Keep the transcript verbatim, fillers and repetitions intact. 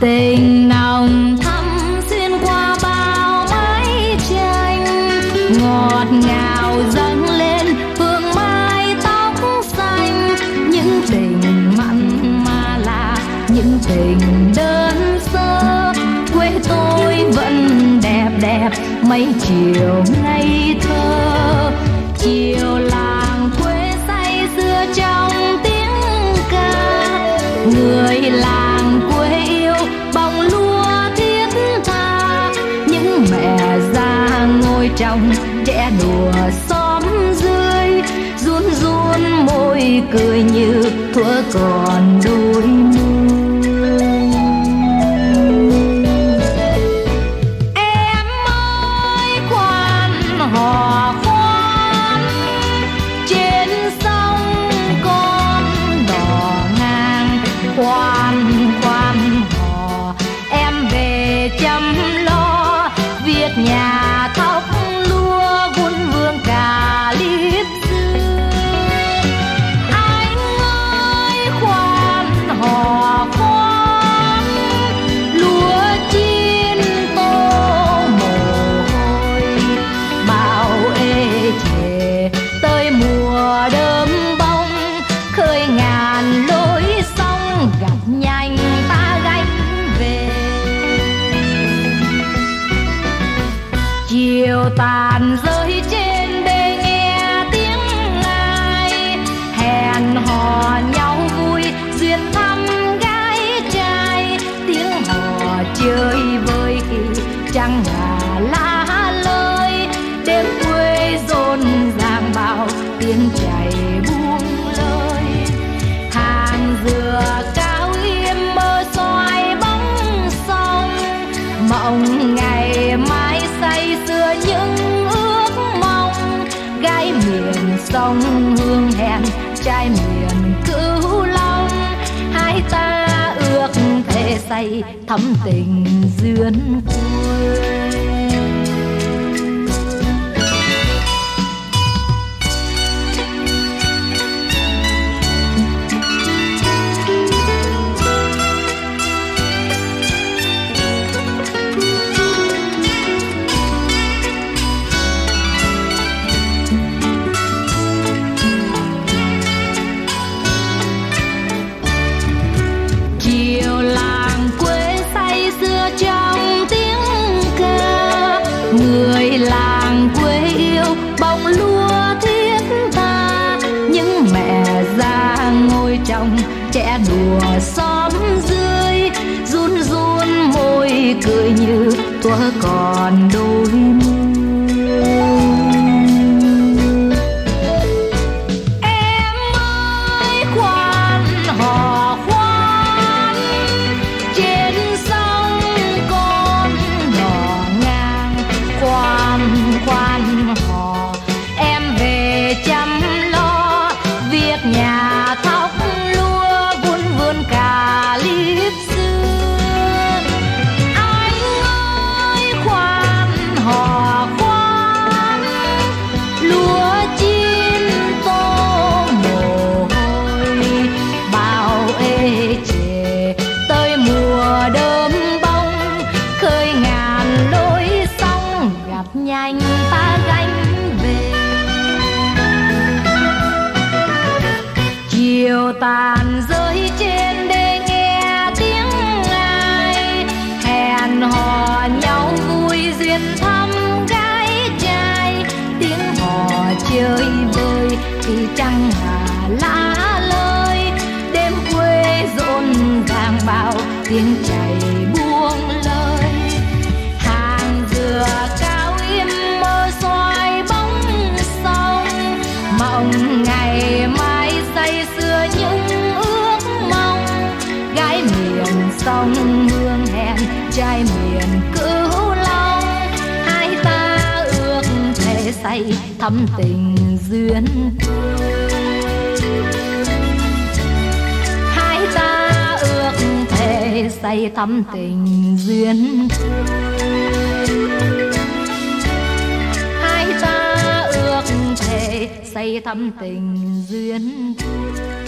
tình nồng thắm xuyên qua bao mái tranh, ngọt ngào dâng lên hương mai tóc xanh. Những tình mặn mà là những tình đơn sơ, quê tôi vẫn đẹp đẹp mấy chiều ngây thơ. Chiều làng quê say sưa trong tiếng ca, người làng quê yêu bông lúa thiết tha. Những mẹ già ngồi trong trẻ đùa xóm dưới, run run môi cười như thuở còn đôi mươi. Em ơi khoan hò khoan, trên sông con đò ngang. Khoan khoan hò em về chăm lo, việc nhà thóc lúa vun vườn cà liếp xưa. Anh ơi khoan hò khoan, lúa chín tô mồ hôi bao ê chề. Tới mùa đơm bông khơi ngàn lối sông, gặp nhanh ta gánh về. Chiều tàn rơi trên đê nghe tiếng ai, hẹn hò nhau vui duyên thăm gái trai. Tiếng hò chơi vơi khi trăng ngả lá lơi, đêm quê rộn ràng bao tiếng chảy buông lơi. Hàng dừa cao im mơ xoài bóng sông, mộng ngày mai say sưa những ước mong. Gái miền sông hương hẹn trai miền Cửu Long, hai ta ước thề say thắm tình duyên quê. Chiều làng quê say sưa trong tiếng ca, người làng quê yêu bông lúa thiết tha. Những mẹ già ngồi trong trẻ đùa xóm dưới, run run môi cười như thuở còn đôi mươi. Em ơi khoan hò khoan, trên sông con đò ngang. Khoan khoan hò em về chăm lo, việc nhà thóc lúa vun vườn cà liếp xưa. Anh ơi khoan hò khoan, lúa chín tô mồ hôi bao ê chề. Tới mùa đơm bông khơi ngàn lối sông, gặp nhanh ta gánh về. Chiều tàn rơi trên đê nghe tiếng ai, hẹn hò nhau vui duyên thăm gái trai. Tiếng hò chơi vơi khi trăng ngả lá lơi, đêm quê rộn ràng bao tiếng chảy buông lơi. Hàng dừa cao im mơ xoài bóng sông, mộng ngày mai say sưa những ước mong. Gái miền sông hương hẹn trai miền Cửu Long, hai ta ước thề say thắm tình duyên quê. Hai ta ước thề say thắm tình duyên quê. Hai ta ước thề say thắm tình duyên quê.